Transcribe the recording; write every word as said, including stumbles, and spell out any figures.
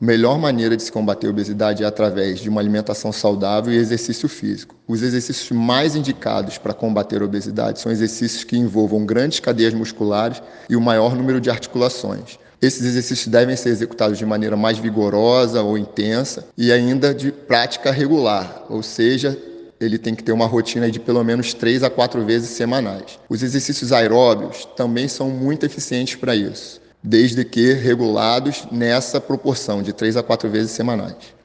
A melhor maneira de se combater a obesidade é através de uma alimentação saudável e exercício físico. Os exercícios mais indicados para combater a obesidade são exercícios que envolvam grandes cadeias musculares e o maior número de articulações. Esses exercícios devem ser executados de maneira mais vigorosa ou intensa e ainda de prática regular, ou seja, ele tem que ter uma rotina de pelo menos três a quatro vezes semanais. Os exercícios aeróbios também são muito eficientes para isso, desde que regulados nessa proporção de três a quatro vezes semanais.